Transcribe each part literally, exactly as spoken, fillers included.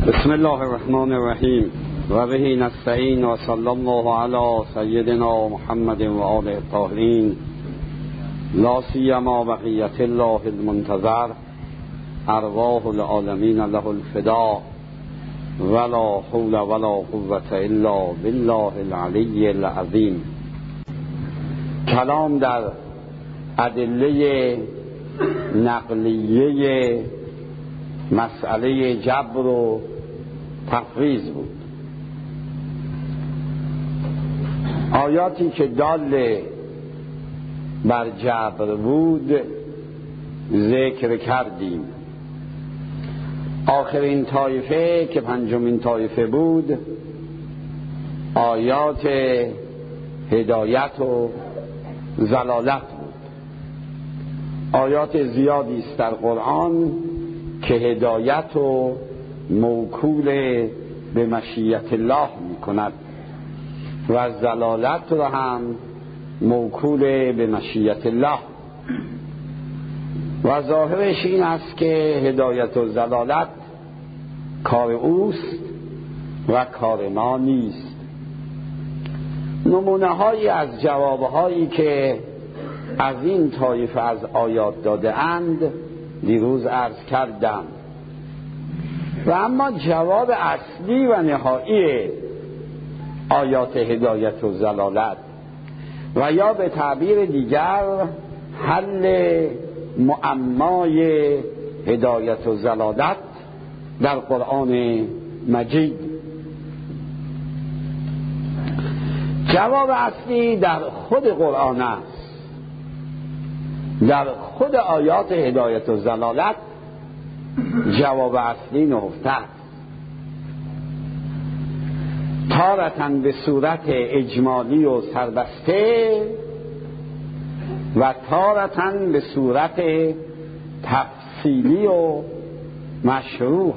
بسم الله الرحمن الرحیم و به نستعین و صلی الله علی سیدنا محمد و آله الطاهرین لا سیما بقیت الله المنتظر ارواح العالمین له الفداء ولا حول ولا قوة الا بالله العلی العظیم. کلام در ادله نقلیه مسئله جبر و تفویض بود. آیاتی که دال بر جبر بود ذکر کردیم. آخرین طایفه که پنجمین طایفه بود آیات هدایت و ضلالت بود. آیات زیادی است در قرآن که هدایت و موکول به مشیت الله می کند و ضلالت را هم موکول به مشیت الله، و ظاهرش این است که هدایت و ضلالت کار اوست و کار ما نیست. نمونه هایی از جوابهایی که از این طایفه از آیات داده اند دیروز عرض کردم، و اما جواب اصلی و نهایی آیات هدایت و ضلالت و یا به تعبیر دیگر حل معمای هدایت و ضلالت در قرآن مجید. جواب اصلی در خود قرآن است، در خود آیات هدایت و ضلالت جواب اصلی نهفته است، تارتاً به صورت اجمالی و سربسته و تارتاً به صورت تفصیلی و مشروح.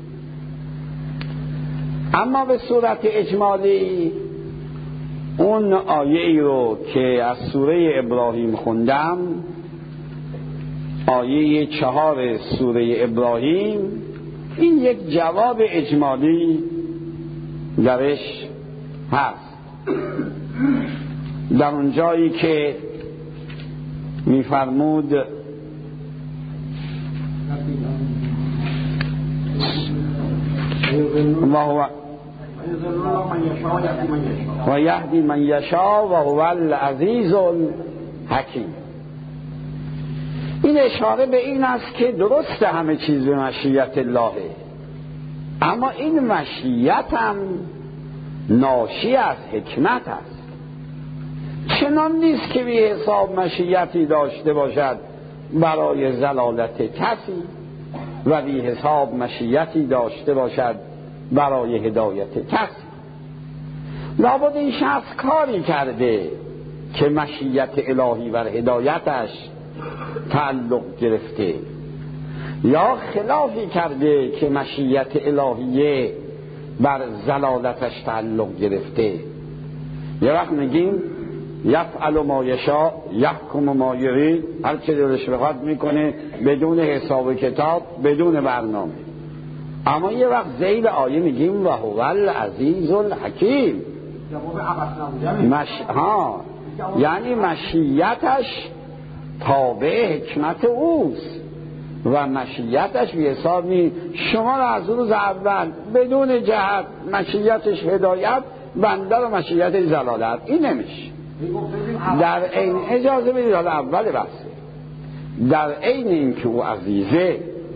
اما به صورت اجمالی اون آیه ای رو که از سوره ابراهیم خوندم، آیه چهار سوره ابراهیم، این یک جواب اجمالی درش هست. در اون جایی که می‌فرمود و یهدی من یشاء و هو العزیز الحکیم. این اشاره به این است که درست همه چیز به مشیت اللهه، اما این مشیت هم ناشی از حکمت است. چنان نیست که بی حساب مشیتی داشته باشد برای ضلالت کسی و بی حساب مشیتی داشته باشد برای هدایت کسی. لابد این شخص کاری کرده که مشیت الهی و هدایتش تعلق گرفته، یا خلافی کرده که مشیت الهیه بر ضلالتش تعلق گرفته. یه وقت میگیم یفعل ما یشاء یحکم ما یرید، هر چه دلش بخواد میکنه بدون حساب کتاب، بدون برنامه. اما یه وقت ذیل آیه میگیم و هو العزیز الحکیم. مش... ها یعنی مشیتش تابع حکمت اوست و مشیتش بی حساب نیست. شما را از روز اول بدون جهت مشیتش هدایت، بنده رو مشیت ضلالت، این نمیشه. در این اجازه بدید حالا اول بحثه، در عین اینکه او عزیزه،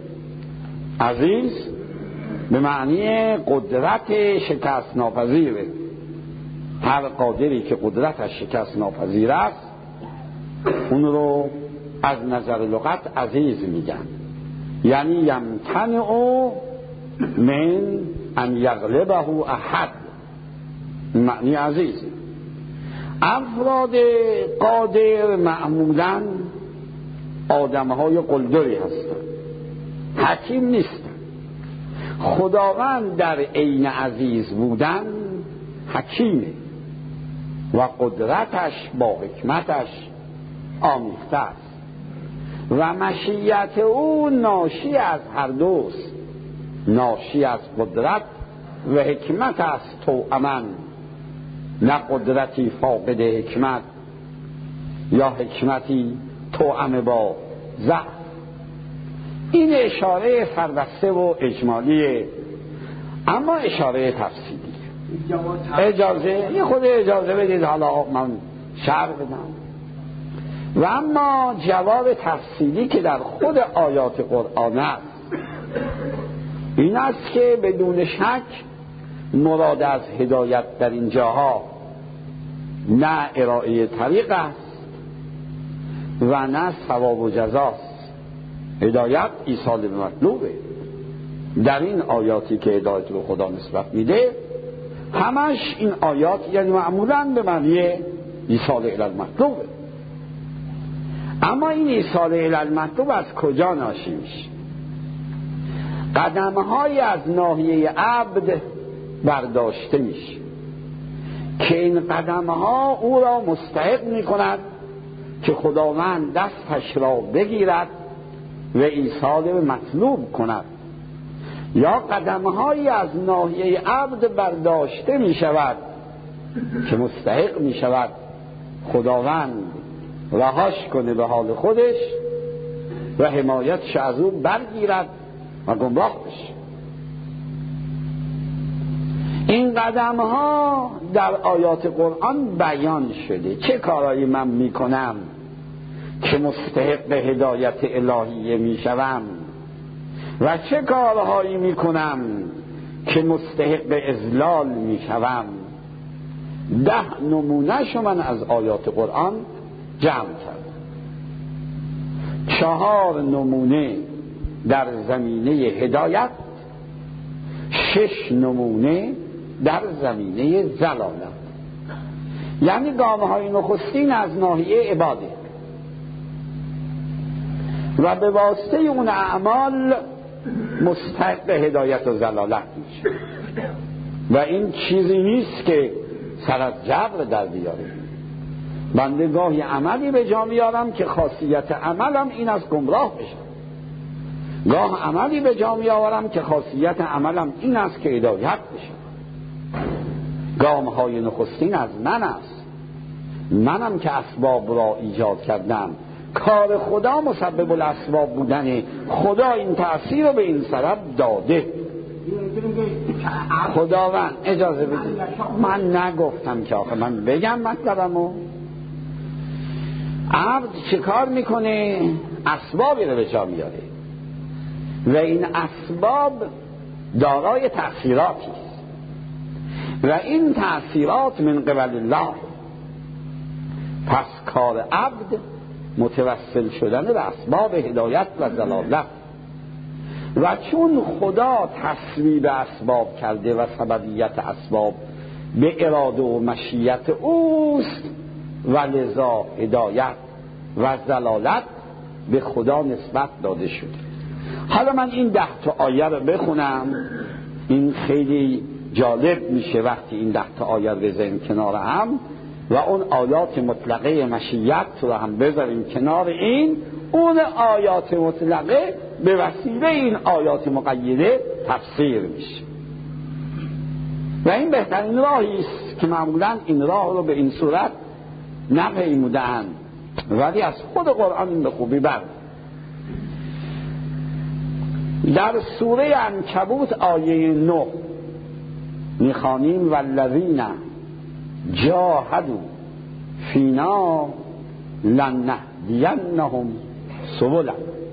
عزیز به معنی قدرت شکست ناپذیره، هر قادری که قدرتش شکست ناپذیر است اون رو از نظر لغت عزیز میگن، یعنی یمتنع من ان یغلبه احد، معنی عزیز. افراد قادر معمولا آدمهای قلدری هستند، حکیم نیستند. خداوند در عین عزیز بودن حکیمه و قدرتش با حکمتش آمیخته است و مشیت او ناشی از هر دوست. ناشی از قدرت و حکمت است توأماً، نه قدرتی فاقد حکمت یا حکمتی توأم با ضعف. این اشاره سربسته و اجمالیه. اما اشاره تفصیلی اجازه یه خود اجازه بدید حالا من شرح بدم. و اما جواب تفصیلی که در خود آیات قرآن است این است که بدون شک مراد از هدایت در این جاها نه ارائه طریق است و نه ثواب و جزاست. هدایت ایصال به مطلوبه. در این آیاتی که هدایت رو خدا نسبت میده همش این آیات یعنی معمولاً به معنی ایصال الی المطلوبه. اما این ایصال الی المطلوب از کجا ناشی میشه؟ قدم‌های از ناحیه عبد برداشته میشه که این قدم‌ها او را مستحق میکند که خداوند دستش را بگیرد و ایصال به مطلوب کند، یا قدم‌هایی از ناحیه عبد برداشته میشود که مستحق میشود خداوند رهاش کنه به حال خودش و حمایتش از او برگیرد و گمراه بشه. این قدم ها در آیات قرآن بیان شده. چه کارایی من میکنم که مستحق هدایت الهیه میشوم و چه کارهایی میکنم که مستحق اضلال میشوم. ده نمونهشو من از آیات قرآن جمع کردم. چهار نمونه در زمینه هدایت، شش نمونه در زمینه ضلالت. یعنی گامه های نخستین از ناحیه عباده و به واسطه اون اعمال مستحق هدایت و ضلالت میشه و این چیزی نیست که سر از جبر در بیاره. بنده گاهی عملی به جا میارم که خاصیت عملم این از گمراه بشم، گاه عملی به جا میآورم که خاصیت عملم این است که هدایت بشم. گام های نخستین از من است، منم که اسباب را ایجاد کردم. کار خدا مسبب الاسباب بودن، خدا این تأثیر رو به این سبب داده. خداوند اجازه بدید من نگفتم که آخه من بگم مطلبمو. عبد چه کار میکنه؟ اسبابی رو به جا میاره و این اسباب دارای تأثیراتی است و این تأثیرات من قبل الله. پس کار عبد متوسل شدن به اسباب هدایت و ضلالت و چون خدا تصویب اسباب کرده و سببیت اسباب به اراده و مشیت اوست و لذا هدایت و ضلالت به خدا نسبت داده شده. حالا من این ده تا آیه رو بخونم. این خیلی جالب میشه وقتی این ده تا آیه رو بذاریم کنار هم و اون آیات مطلقه مشیت رو هم بذاریم کنار این. اون آیات مطلقه به وسیله این آیات مقیده تفسیر میشه و این بهترین راهی است که معمولا این راه رو به این صورت نپیمودند ولی از خود قرآن این به خوبی بر. در سوره عنکبوت آیه نه میخوانیم والذین جاهدوا فینا لنهدینهم سبلنا.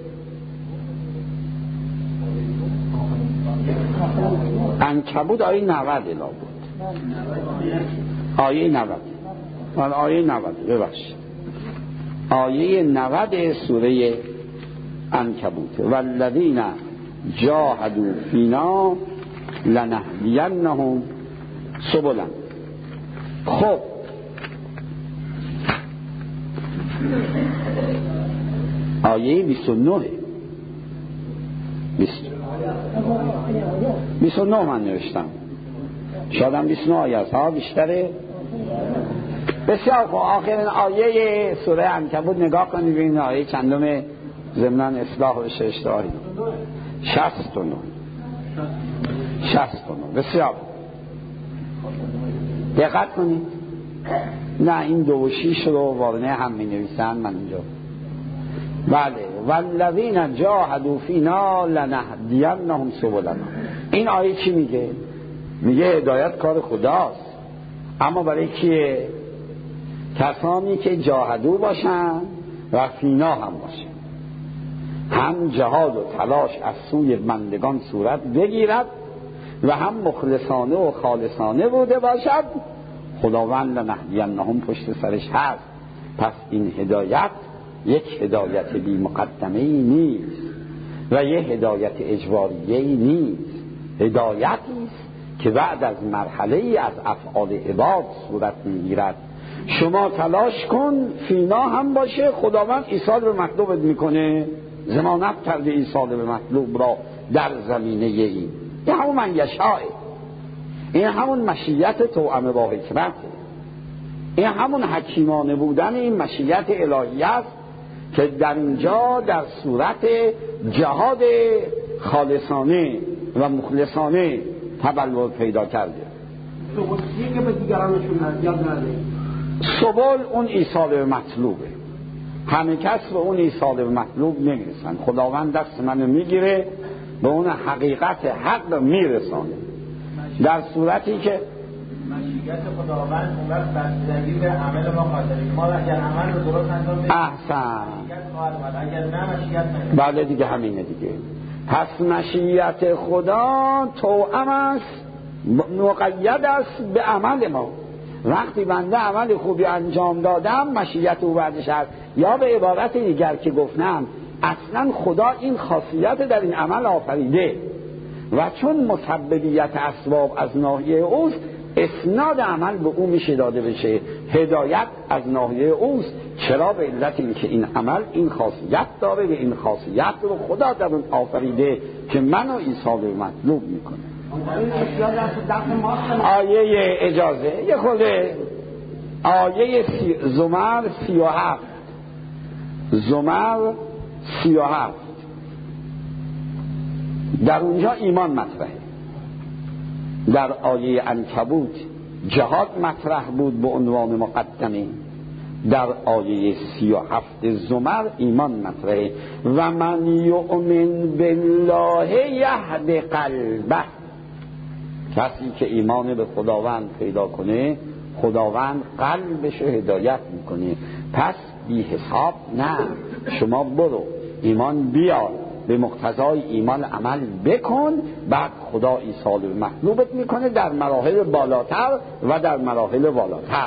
عنکبوت آیه نود الا بود. آیه نود آیه نود ببخشید آیه نود سوره عنکبوت والذین جاهدوا فینا لنهدینهم سبلنا. خب آیه بیست و نه بیست و نه من نوشتم، شادم بیست و نه آیه است ها بیشتره. بسیار خوب آخرین آیه سوره عنکبوت نگاه کنید ببینید آیه چندم ضمن اصلاح و اشتراحی شصت و نه شصت و نه. بسیار دقت کنید. نه این دو و شیش رو وارنه هم می نویسن، من اینجا بله والذین جاهدوا فینا لنهدینهم سبلنا. این آیه چی میگه؟ میگه هدایت کار خداست، اما برای کیه؟ کسانی که جاهدو باشن و فینا هم باشن، هم جهاد و تلاش از سوی بندگان صورت بگیرد و هم مخلصانه و خالصانه بوده باشد. خداوند لنهدینهم پشت سرش هست. پس این هدایت یک هدایت بی مقدمه ای نیست و یک هدایت اجباریه ای نیست. هدایتی است که بعد از مرحله ای از افعال عباد صورت میگیرد. شما تلاش کن فینا هم باشه، خداوند ایصال به مطلوبت میکنه. ضمانت کرده ایصال به مطلوب را در زمینه ای. این همون من یشاء، این همون مشیت توأم با حکمت، این همون حکیمانه بودن این مشیت الهی است که در اینجا در صورت جهاد خالصانه و مخلصانه تبلور پیدا کرده. که به دیگرانشون یاد نده. سبل اون ایصال به مطلوبه. همه کس به اون ایصال به مطلوب نمیرسن. خداوند دست منو میگیره به اون حقیقت حق میرسانه، در صورتی که مشیت خداوند اون وقت بستگی به عمل ما خاطره. ما اگر عمل رو درست انجام بدیم احسن، اگر نه مشیت نمیشه. بله دیگه همینه دیگه. پس مشیت خدا توأم است، مقید است به عمل ما. وقتی بنده عمل خوبی انجام دادم مشیت او بعدش هست. یا به عبارت دیگر که گفتم اصلا خدا این خاصیت در این عمل آفریده و چون مسببیت اسباب از ناحیه اوست اسناد عمل به او میشه داده بشه. هدایت از ناحیه اوست. چرا؟ به علت این که این عمل این خاصیت داره و این خاصیت رو خدا در اون آفریده که منو ایصال به مطلوب میکنه. آیه اجازه یه خورده آیه سی... زمر سی و هفت زمر سی و هفت در اونجا ایمان مطرحه. در آیه عنکبوت جهاد مطرح بود به عنوان مقدمه. در آیه سی و هفت زمر ایمان مطرحه. و من یؤمن بالله یهد قلبه. کسی که ایمان به خداوند پیدا کنه خداوند قلبش رو هدایت میکنه. پس بی حساب نه، شما برو ایمان بیار، به مقتضای ایمان عمل بکن، بعد خدا ایصال به مطلوبت میکنه در مراحل بالاتر و در مراحل بالاتر.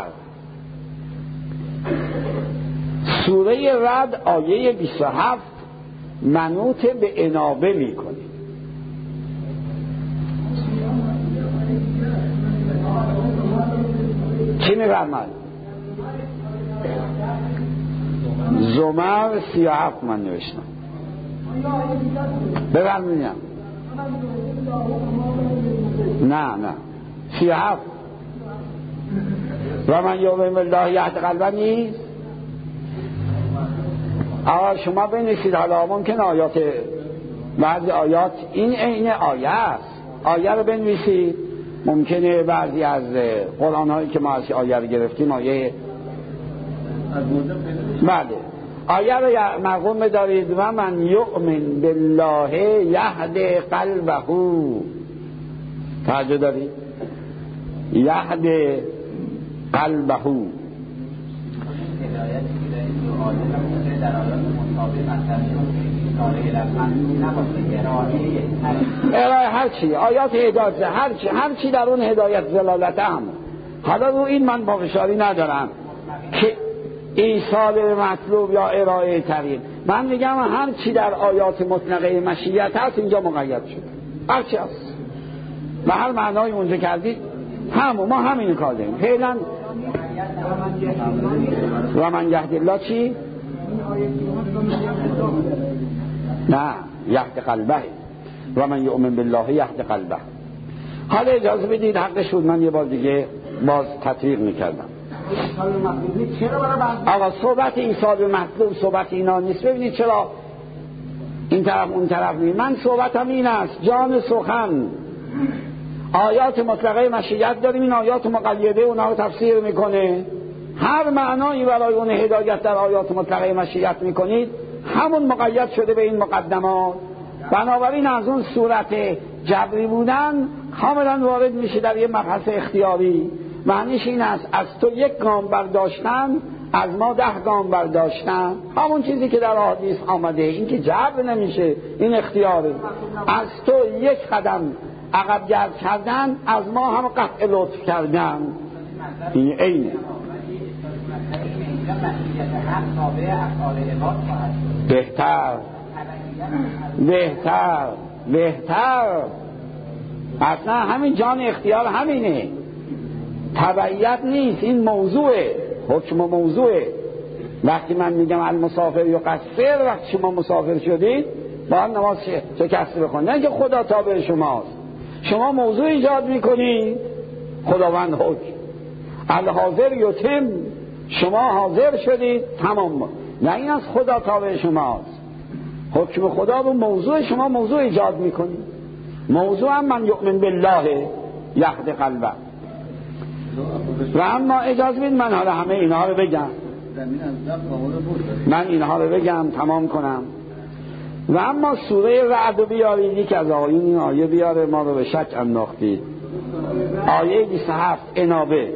سوره رعد آیه بیست و هفت منوط به انابه میکنه. چی میفرماید؟ زمر سی و هفت من نوشتم. بفرمایید. نه نه سی و هفت. و من یؤمن بالله یهد قلبه نیست. آقا شما بنویسید، حالا ممکن آیات بعضی آیات این عین آیه است، آیه رو بنویسید. ممکنه بعضی از قرآن هایی که ما از آیه رو گرفتیم آیه بله آیه رو مرقوم بدارید. و من یؤمن بالله یهد قلبه. توجه دارید؟ یهد قلبه. ارائه هر چی، آیات هدایت هر چی، هر چی در اون هدایت زلالت هم. حالا رو این من پافشاری ندارم که ایصال به مطلوب یا ارائه طریق. من میگم هر چی در آیات مطلقه مشیت هست اینجا مقید شده، هر چی هست و هر معنای اونجا کردید همون ما همین کار داریم فعلا. و من یهد الله چی؟ نه یهد قلبه. و من یؤمن بالله یهد قلبه. حالا اجازه بدید حق شد من یه بار دیگه باز تطبیق میکردم. آقا صحبت ایصال به مطلوب صحبت اینا نیست. ببینید چرا این طرف اون طرف می. من صحبتم این است، جان سخن آیات مطلقه مشیت داریم، این آیات مقیده اونها رو تفسیر میکنه. هر معنایی برای اون هدایت در آیات مطلقه مشیت میکنید همون مقید شده به این مقدمات. بنابراین از اون صورت جبری بودن کاملا وارد میشه در یه مبحث اختیاری. معنیش این است از تو یک گام برداشتن، از ما ده گام برداشتن، همون چیزی که در حدیث آمده. این که جبر نمیشه، این اختیاره. از تو یک قدم عقب گرد کردن، از ما هم قطع لطف کردن. این اینه. بهتر بهتر بهتر اصلا همین جان اختیار همینه، تبعیت نیست. این موضوعه، حکم موضوعه. وقتی من میگم المسافر یقصر، وقتی شما مسافر شدید باید نماز شکست بخونید، نه که خدا تابع شماست. شما موضوع ایجاد میکنید، خداوند حکم. الحاضر یتم، شما حاضر شدید تمام، نه این از خدا تابع شماست. حکم خدا رو موضوع شما موضوع ایجاد میکنید. موضوع هم من یؤمن بالله یهد قلبه. و اما اجازه بدید من حالا همه اینها رو بگم، من اینها رو بگم تمام کنم. و اما سوره رعد رو بیارید، یک از آیین این آیه بیاره، ما رو به شک انداختید. آیه بیست و هفت انابه.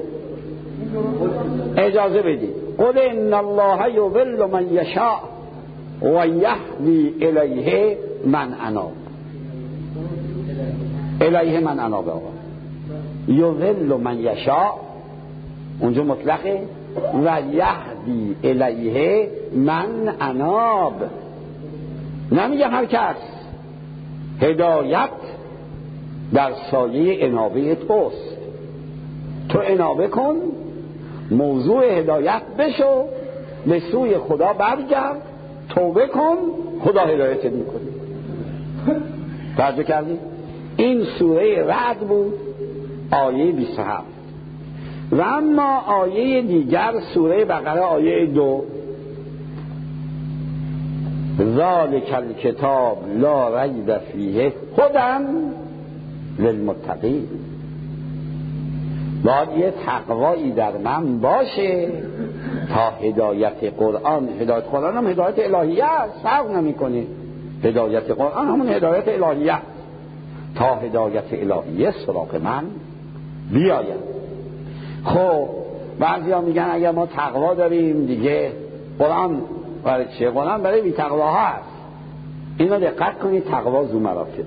اجازه بدید. قل ان الله یضل من یشاء و یهدی الیه من اناب. الیه من اناب. آقا یضل من یشاء اونجا مطلقه، و یهدی الیه من اناب. نمیگه هر کس. هدایت در سایه انابه توست. تو انابه کن، موضوع هدایت بشو، به سوی خدا برگرد، توبه کن، خدا هدایت میکنه. توجه کردی؟ این سوره رعد بود، آیه بیست و هفت. و اما آیه دیگر سوره بقره آیه دو، ذالک الکتاب لا ریب فیه هدی للمتقین. باید یه تقوایی در من باشه تا هدایت قرآن، هدایت قرآن هم هدایت الهیه است، فرق نمی کنه. هدایت قرآن همون هدایت الهیه است. تا هدایت الهیه سراغ من بیاید. خب بعضی ها میگن اگر ما تقوا داریم دیگه قرآن برای چیه؟ قرآن برای بی تقواها هست. اینو دقت کنید، تقوا ذو مراتب.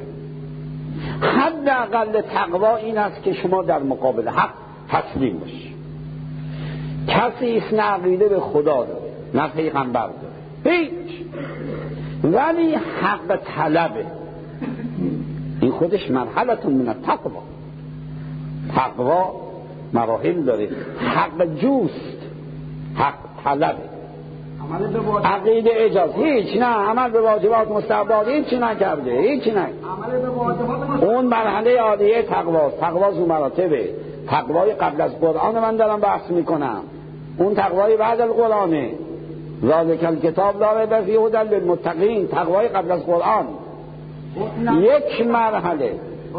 حداقل تقوا این است که شما در مقابل حق تسلیم باشید. کسی است نه عقیده به خدا داره نه پیغمبر داره، هیچ، ولی حق طلبه. این خودش مرحلتون من التقوا. تقوا مراحل داره. حق جوست، حق طلبه. عقیده اجازه هیچ نه، عمل به واجبات مستحبات هیچ نکرده، هیچ نه. اون مرحله عالیه تقواست. تقوا ذو مراتبه. تقوای قبل از قرآن من دارم بحث میکنم، اون تقوای بعد از قرآنه. ذالک الکتاب لا ریب فیه هدی للمتقین. تقوای قبل از قرآن. یک مرحله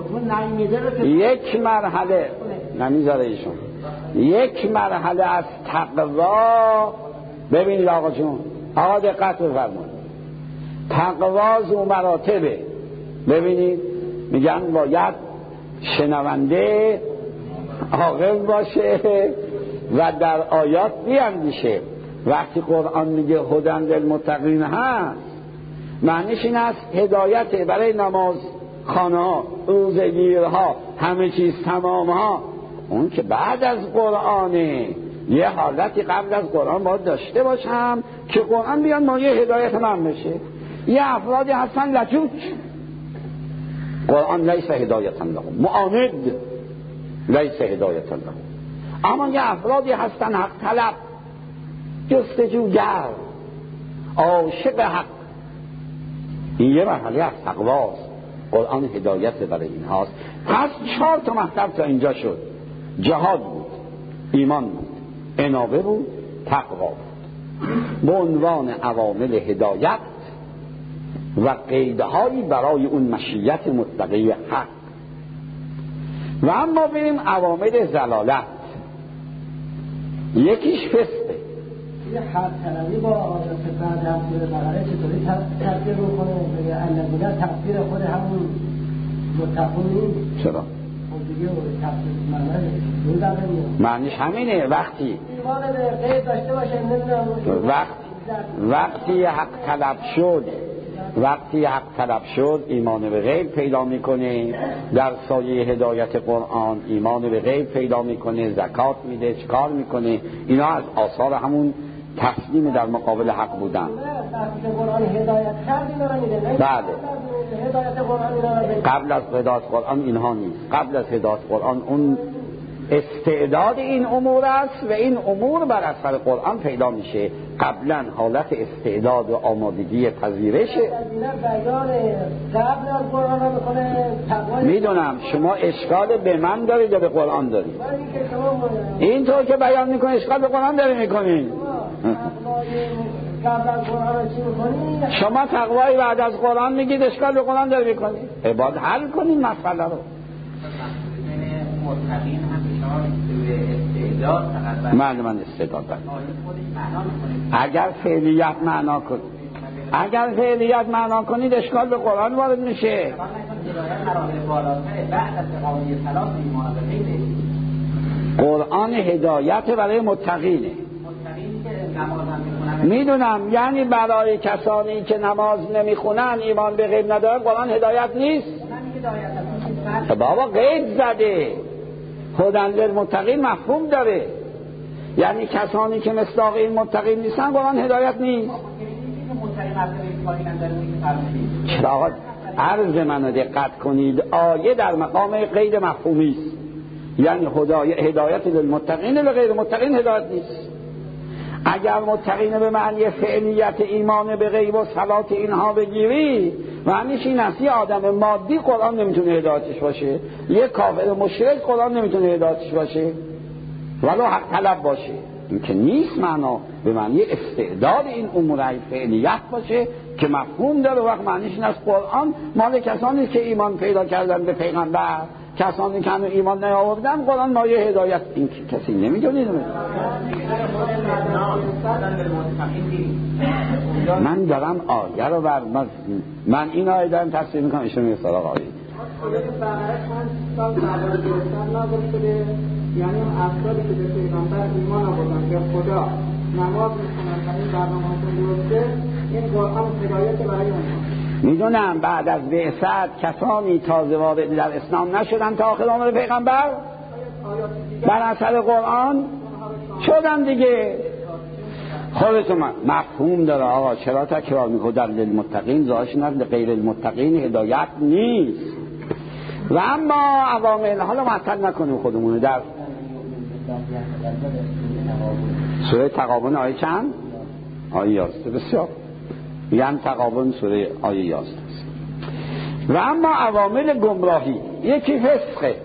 یک مرحله نمیذاره ایشون یک مرحله از تقوا. ببینید آقا جون، آقا دقت بفرمایید، تقوا ذو مراتبه. ببینید میگن باید شنونده عاقل باشه و در آیات بیندیشه. وقتی قرآن میگه هدی للمتقین هست، معنیش این است هدایت برای نماز خانه ها، روزگیرها، همه چیز تمام ها. اون که بعد از قرآنه، یه حالتی قبل از قرآن باید داشته باشم که قرآن بیان ما یه هدایت من بشه. یه افرادی هستن لجوج، قرآن لیس هدایتا لهم، معاند لیس هدایتا لهم. اما یه افرادی هستن حق طلب، جستجوگر، عاشق حق. این یه مرحله از تقواست. قرآن هدایت برای این هاست. پس چهار تا مطلب تا اینجا شد. جهاد بود، ایمان بود، انابه بود، تقوا بود. به عنوان عوامل هدایت و قیدهایی برای اون مشیت مطلقه حق. و اما بریم عوامل ضلالت. یکیش فسقه. یه حق طلبی با عادت بعد هفته بقره چطوری تفسیر رو کنه؟ بگه الذین تفسیر خود همون متقون نیست. چرا؟ معنیش همینه. وقتی وقت وقتی حق طلب شد وقتی حق طلب شد ایمان به غیب پیدا میکنه، در سایه هدایت قرآن ایمان به غیب پیدا میکنه، زکات میده، چکار میکنه. اینا از آثار همون تسلیم در مقابل حق بودن. بله، قبل از هدایت قرآن اینها نیست. قبل از هدایت قرآن اون استعداد این امور است و این امور بر اثر قرآن پیدا میشه. قبلا حالت استعداد و آمادگی پذیرشه. میدونم شما اشکال به من دارید یا به قرآن دارید. اینطور که بیان میکنه اشکال به قرآن داری میکنید. شما تقوای بعد از قرآن میگید، اشکال به قرآن داری میکنید. عباد حل کنید مسئله رو. متقین هم شما استعداد فقط من من استعداد دارم. اگر فعلیت معنا کنید اگر فعلیت معنا کنید اشکال به قرآن وارد میشه. قرآن هدایت برای متقینه. میدونم، یعنی برای کسانی که نماز نمیخونن، ایمان به غیب ندارن، قرآن هدایت نیست. بابا غیب زده. هدن للمتقین مفهوم داره، یعنی کسانی که مصداق این متقین نیستن قرآن هدایت نیست. چرا آقا عرض منو دقت کنید، آیه در مقام غیر مفهومی است، یعنی هدایت للمتقین و غیر متقین هدایت نیست. اگر متقین به معنی فعلیت ایمان به غیب و صلات اینها بگیری، معنیش این است یه آدم مادی قرآن نمیتونه هدایتش باشه، یه کافر مشرک قرآن نمیتونه هدایتش باشه ولو حق طلب باشه. این که نیست. معنا به معنی استعداد این امور فعلیت باشه که مفهوم داره. وقت معنیش این است قرآن مال کسانی که ایمان پیدا کردن به پیغمبر، کسانی که هنوز ایمان نیاوردن قرآن مایه هدایت. این کسی نمیدونه. من دارم آیه رو بر من, من این آیه دارم تفسیر میکنم، ایشون میگه سراغ آیه. یعنی افرادی که به پیغمبر ایمان آوردن، به خدا نماز میخونن و این برنامه‌هاشون درسته، این قرآن هدایت برای اونها. میدونم بعد از بعثت کسانی تازه وارد در اسلام نشدن تا آخر عمر پیغمبر بر اثر قرآن شدن دیگه. خودتون مفهوم داره آقا، چرا تکرار میکنه؟ در للمتقین ظاهرش نه، غیر المتقین هدایت نیست. و اما عوامل، حالا مطلب نکنیم خودمونه. در سوره تغابن آیه چند؟ آیه یازده. بسیار یعنی تغابن سوره آیه یازده. و اما عوامل گمراهی، یکی فسقه.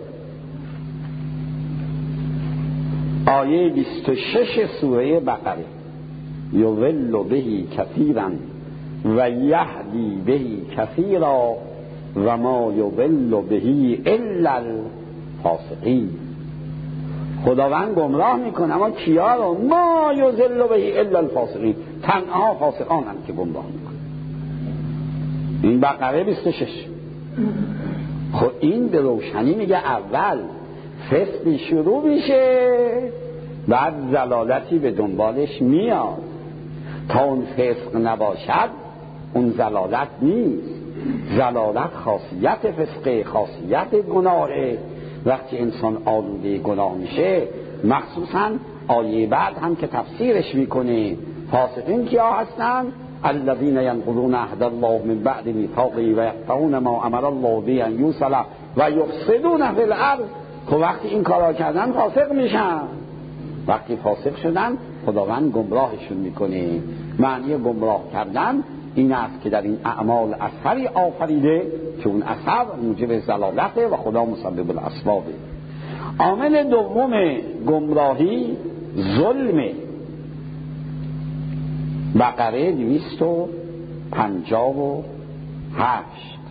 آیه بیست و شش سوره بقره، یضل به کثیرا و یهدی به کثیرا و ما یضل به الا الفاسقین. خداوند گمراه میکنه، اما کیا رو؟ ما یضل به الا الفاسقین، تنها فاسقان هم که گمراه میکنه. این بقره بیست و شش. خب این به روشنی میگه اول فسقی شروع میشه، بعد ضلالتی به دنبالش میاد. تا اون فسق نباشد اون ضلالت نیست. ضلالت خاصیت فسقه، خاصیت گناهه. وقتی انسان آلوده گناه میشه، مخصوصا آیه بعد هم که تفسیرش میکنه، فاسقین کیا هستن؟ الذين ينقضون عهد الله من بعد میثاقه و یقطعون ما امر الله به ان یوصل و یفسدون فی الارض. خب وقتی این کارا کردن فاسق میشن. وقتی فاسق شدن خداوند گمراهشون میکنه. معنی گمراه کردن این است که در این اعمال اثری آفریده که اون اثر موجب ضلالته و خدا مسبب الاسبابه. عامل دوم گمراهی ظلمه. بقره دویست و پنجاه و هشت.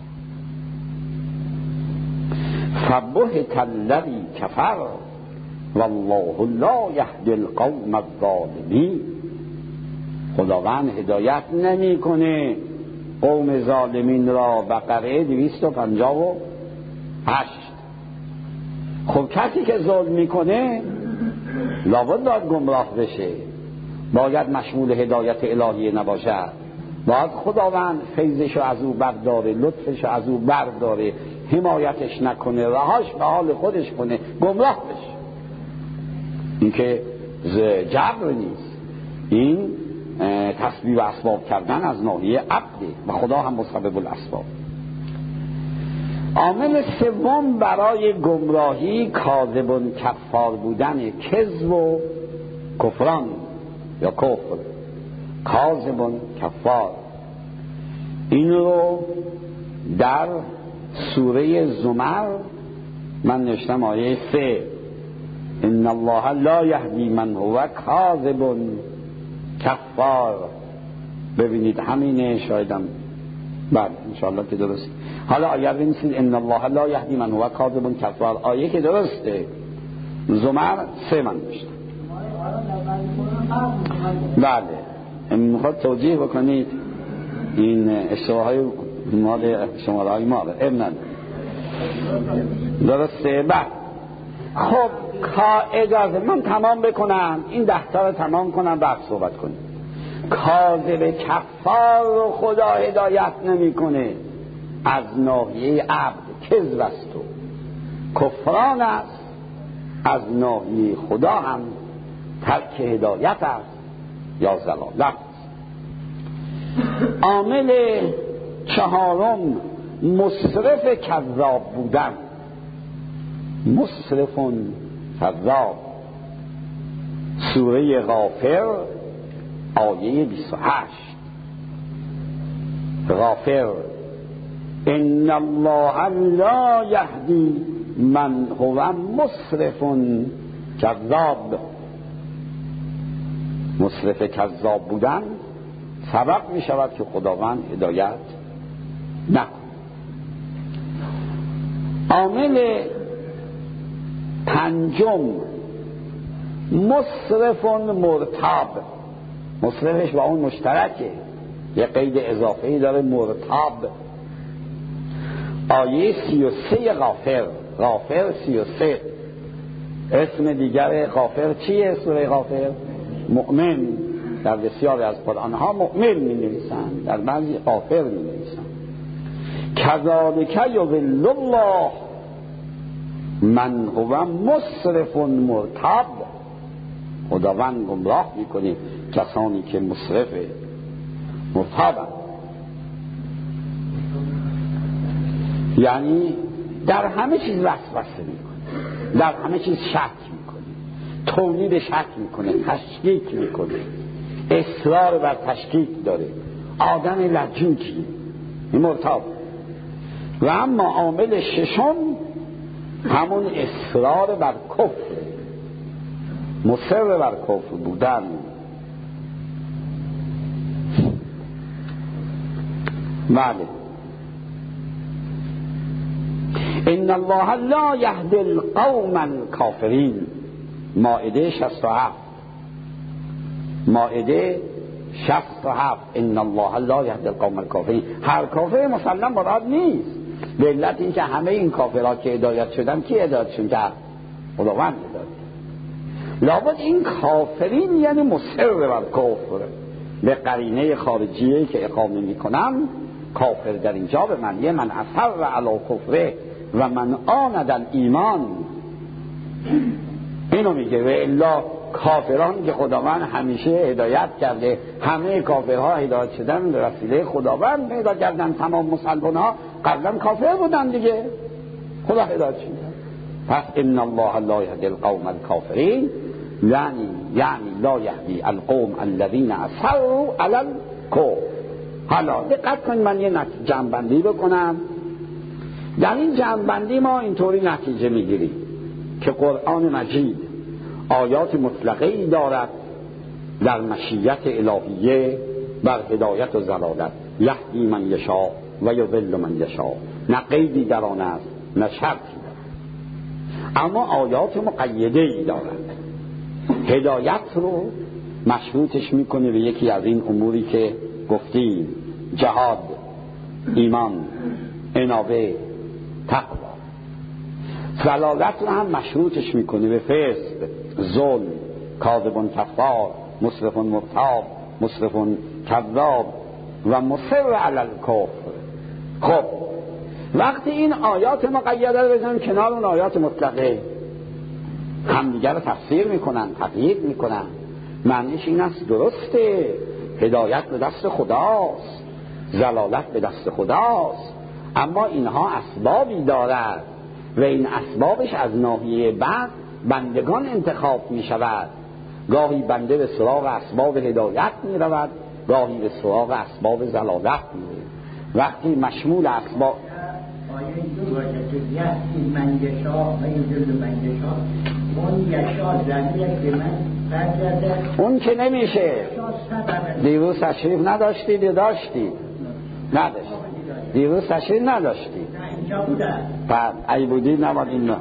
فبهت الذی کفر والله لا یهدی القوم الظالمین. خداوند هدایت نمی کنه قوم ظالمین را. بقره دویست و پنجاه و هشت. خب کسی که ظلم میکنه لابد باید گمراه بشه، باید مشمول هدایت الهی نباشد، باید خداوند فیضشو از او برداره، لطفشو از او برداره، حمایتش نکنه، رهاش به حال خودش کنه، گمراه بشه. این که جبر نیست، این تسبیب اسباب کردن از ناحیه عبده و خدا هم مسبب الاسباب. عامل سوم برای گمراهی کاذب کفار بودن، کذب و کفران یا کفر. کاذب کفار، این رو در سوره زمر من نوشتم آیه سه، ان الله لا یهدی من هو کاذب کفار. ببینید همینه، شایدم بعد انشاءالله که درست. حالا اگر بنویسید ان الله لا یهدی من هو کاذب کفار، آیه که درسته زمر سه من نوشتم. بله میخواد توجیه بکنید این اشتباه های مال شماره های مال ابن درسته. بعد خب اجازه من تمام بکنم این ده تا رو تمام کنم بعد صحبت کنیم. کاذب کفار رو خدا هدایت نمی کنه از ناحیه عبد، کذب است و کفران است، از ناحیه خدا هم ترک هدایت است یا ضلالت. عامل چهارم مسرف کذاب بودن، مسرفون کذاب. سوره غافر آیه بیست و هشت. غافر ان الله لا یهدی من هو مسرف کذاب. مسرف کذاب بودن سبب می شود که خداوند هدایت نکند. عامل پنجم مسرف مرتاب. مسرفش با اون مشترکه، یه قید اضافه‌ای داره، مرتاب. آیه سی و سه غافر. غافر سی و سه. اسم دیگر غافر چیه؟ سوره غافر مؤمن. در بسیاری از قرآن ها مؤمن می نویسن، در بعضی غافر می نویسن. کذالک یضل الله من هو مسرف مرتاب. خداوند گمراه میکنه کسانی که مسرف مرتابند، یعنی در همه چیز وسوسه میکنه، در همه چیز شک میکنه، تولید شک میکنه، تشکیک میکنه، اصرار بر تشکیک داره، آدم لجوجی، این مرتاب. و اما عامل ششم همون اصرار بر کفر، مصر بر کفر بودن. بله ان الله لا یهدی القوم الکافرین. مائده شصت و هفت. مائده شصت و هفت. ان الله لا یهدی القوم الکافرین. هر کافر مسلم مراد نیست، به علت این که همه این کافرات که هدایت شدن کی هدایت شدن؟ خداوند هدایت. لابد این کافرین یعنی مصر بر کفر، به قرینه خارجیه که اقامه میکنم. کافر در اینجا به معنی من اصر علی کفره و من آند الایمان، اینو میگه. و الا کافران که خداوند همیشه هدایت کرده، همه کافرها هدایت شدن به وسیله خداوند پیدا کردن. تمام مسلمان ها قبلا کافر بودن دیگه، خدا هدایت شد. پس ان الله لا یهدی القوم الکافرین یعنی یعنی لا یهدی القوم الذین اصروا علی الکفر. حالا دقت کنید، من یه جمع‌بندی بکنم. در این جمع‌بندی ما اینطوری نتیجه میگیریم که قرآن مجید آیات مطلقه ای دارد در مشیت الهیه بر هدایت و ضلالت. یهدی من یشاء و یضل من یشاء. نه قیدی در آن است نه شرطی دارد، اما آیات مقیده ای دارد. هدایت رو مشروطش میکنه به یکی از این اموری که گفتیم: جهاد، ایمان، انابه، تقوا. ضلالت رو هم مشروطش میکنه به فسق، ظلم، کاذب کفار، مسرف مرتاب، مسرف کذاب و مصر علی الکفر. خب وقتی این آیات مقیده رو بزنن کنار اون آیات مطلقه، همدیگر رو تفسیر میکنن، تقیید میکنن، معنیش این است درسته هدایت به دست خداست، ضلالت به دست خداست، اما اینها اسبابی دارد و این اسبابش از ناحیه بعد بندگان انتخاب می شود. گاهی بنده به سراغ اسباب هدایت می رود، گاهی به سراغ اسباب ضلالت می رود. وقتی مشمول اسباب آیه دو باشه که یحیی من یشاء و یضل من یشاء، اون یشاء ضمیرش به من برگرده، اون که نمیشه. دیروز تشریف نداشتید یا داشتید؟ نداشتید. دیروز تشریف نداشتید؟ نه اینجا بودن. بعد ای بودید نباید این نه.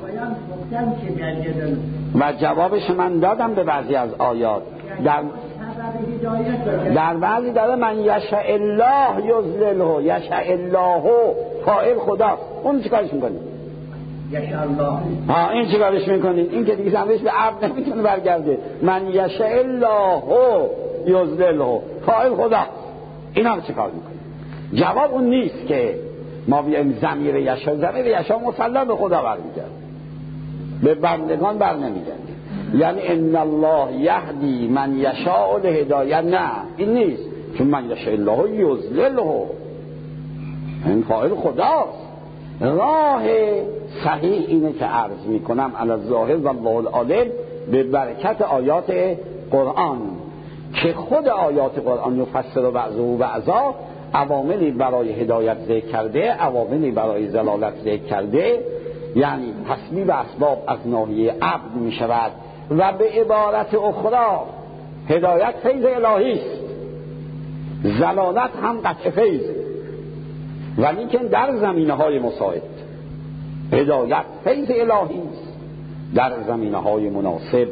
و جوابش من دادم به بعضی از آیات. در در بعضی داره من یشاء الله یضلله، یشاء الله فاعل خداست. اون چیکارش میکنید؟ یشاء الله. ها این چیکارش میکنید؟ این که دیگه زمینش به عبد نمیتونه برگرده. من یشاء الله یضلله فاعل خداست. اینا رو چیکار میکنید؟ جواب اون نیست که ما بیایم ضمیر یشاء، ضمیر یشاء مسلم به خدا برمیگرده، به بندگان بر نمیگرده. یعنی ان الله یهدی من یشاء لهدایت، نه این نیست، چون من یشاء الله یضلله، این فاعل خداست. راه صحیح اینه که عرض میکنم علی الظاهر و الله العالم به برکت آیات قرآن که خود آیات قرآن یفسر و بعضه و بعضا عواملی برای هدایت ذکر کرده، عواملی برای ضلالت ذکر کرده. یعنی تصویب اسباب از ناحیه عبد می شود و به عبارت اخرى هدایت فیض الهی است، ضلالت هم قطع فیض، ولی که در زمینه های مساعد. هدایت فیض الهی است در زمینه های مناسب،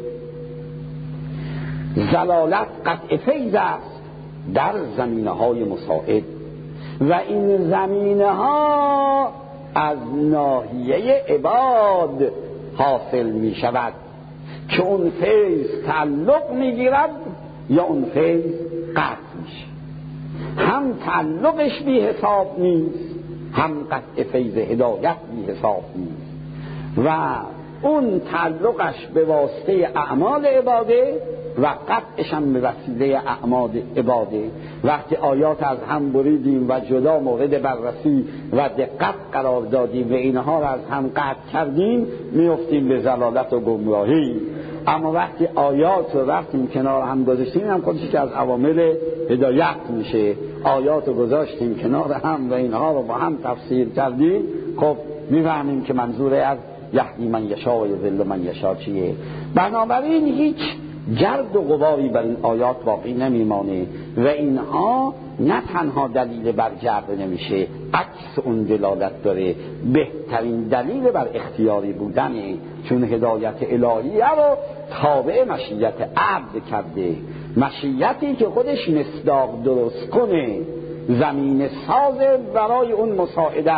ضلالت قطع فیض است در زمینه های مساعد. و این زمینه ها از ناحیه عباد حاصل می شود که اون فیض تعلق می گیرد یا اون فیض قطع میشه. هم تعلقش بی حساب نیست، هم قطع فیض هدایت بی حساب نیست. و اون تعلقش به واسطه اعمال عباده و قطعش هم به وسیله اعمال عباده. وقتی آیات از هم بریدیم و جدا مورد بررسی و دقت قرار دادیم و اینها را از هم قطع کردیم، میافتیم به ضلالت و گمراهی. اما وقتی آیات رو رفتیم کنار هم گذاشتیم، هم خودش که از عوامل هدایت میشه، آیات رو گذاشتیم کنار هم و اینها رو با هم تفسیر کردیم، خب میفهمیم که منظور از یهدی من یشاء و یضل من یشاء چیه. بنابراین هیچ گرد و غباری بر این آیات باقی نمیمانه و اینها نه تنها دلیل بر جبر نمیشه، عکس اون دلالت داره. بهترین دلیل بر اختیاری بودنه، چون هدایت الهیه رو تابع مشیت عبد کرده، مشیتی که خودش مصداق درست کنه، زمین ساز برای اون مساعده،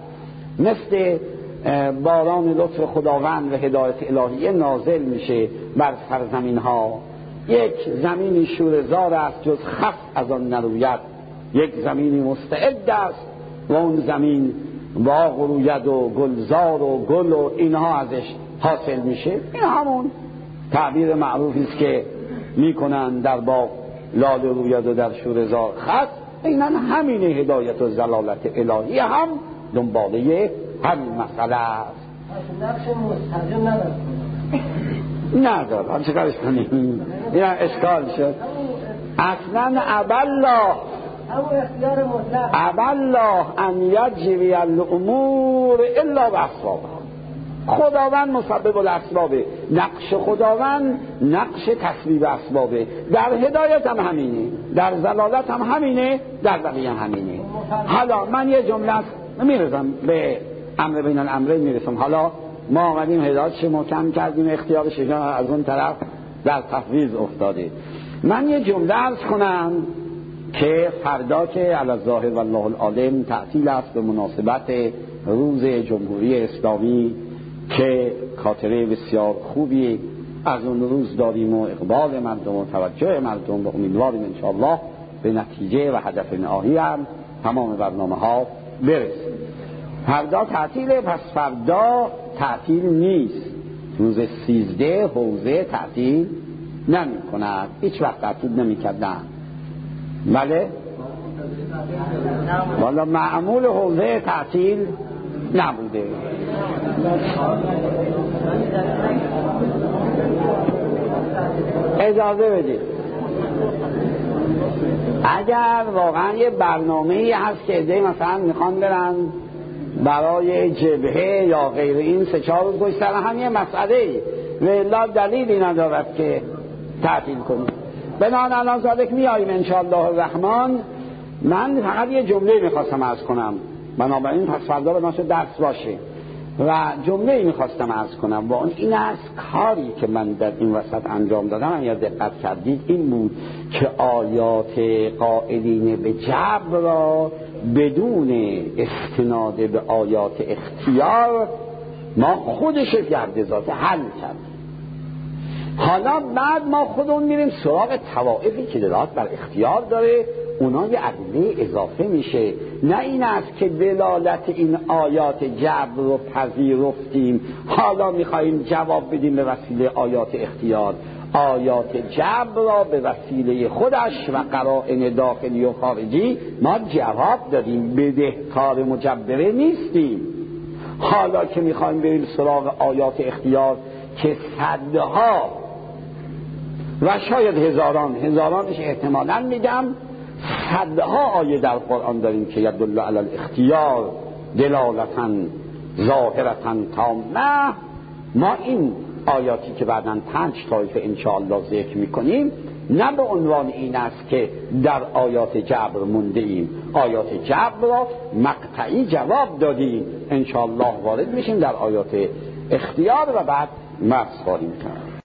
مثل باران لطف خداوند و هدایت الهیه نازل میشه بر سرزمین ها. یک زمینی شوره‌زار است جز خس از آن نروید، یک زمینی مستعد است و اون زمین باغ روید و گلزار و گل و اینها ازش حاصل میشه. این همون تعبیر معروفی است که میکنن در باغ لاله روید و در شوره‌زار خس. اینن همین هدایت و ضلالت الهی هم دنباله همین مسئله است. نقش مستقیم نداره نداره هم چه کارش کنیم؟ این اشکال شد. اصلا ابالله همون اختیار مطلق ابالله ان یجری الامور الا باسبابها. خداوند مسبب الاسبابه، نقش خداوند نقش تسبیب اسبابه. در هدایت هم همینه، در ضلالت هم همینه، در بقیه هم همینه. حالا من یه جمله میرسم به امر بین الامرین میرسم. حالا ما آمدیم هدایتش محکم کردیم، اختیار شیطان از اون طرف در تفویض افتاده. من یه جمله عرض کنم که فردا که علی الظاهر والله العالم تعطیل است به مناسبت روز جمهوری اسلامی که خاطره بسیار خوبی از اون روز داریم و اقبال مردم و توجه مردم و امیدواریم انشاءالله به نتیجه و هدف نهایی هم تمام برنامه ها برسیم. فردا تعطیله، پس فردا تعطیل نیست. روز سیزده حوزه تعطیل نمی کند، هیچ وقت تعطیل نمی کردن. بله؟ والا معمول حوزه تعطیل نبوده. اجازه بدید، اگر واقعا یه برنامه‌ای هست که عده‌ای مثلا میخوان برن برای جبهه یا غیر این سه چهار روز گذشتن، هم یه مسئله ولی دلیلی ندارد که تعطیل کنیم. بنابراین الان صادق میاییم انشاءالله الرحمن. من فقط یه جمله میخواستم عرض کنم، بنابراین پس فردا به ناش درس باشه و جمله میخواستم عرض کنم و اون این است کاری که من در این وسط انجام دادم. یا دقت کردید این بود که آیات قائلین به جبر را بدون استناد به آیات اختیار ما خودش گرد ذات حل کرد. حالا بعد ما خودمون میریم سراغ طوائفی که دلالت بر اختیار داره، اونا یه ادله اضافه میشه. نه این است که دلالت این آیات جبر رو پذیرفتیم حالا میخواییم جواب بدیم به وسیله آیات اختیار. آیات جبر را به وسیله خودش و قرائن داخلی و خارجی ما جواب دادیم، بدهکار مجبره نیستیم. حالا که میخوایم بریم سراغ آیات اختیار که صدها و شاید هزاران هزارانش احتمالاً میگم صدها آیه در قرآن داریم که یدل علی الاختیار دلالتاً ظاهرتاً تامه. ما این آیاتی که بعداً پنج طایفه انشاءالله ذکر میکنیم نه به عنوان این است که در آیات جبر مونده ایم، آیات جبر را مقطعی جواب دادیم، انشاءالله وارد میشیم در آیات اختیار و بعد مبحث خواهیم کرد.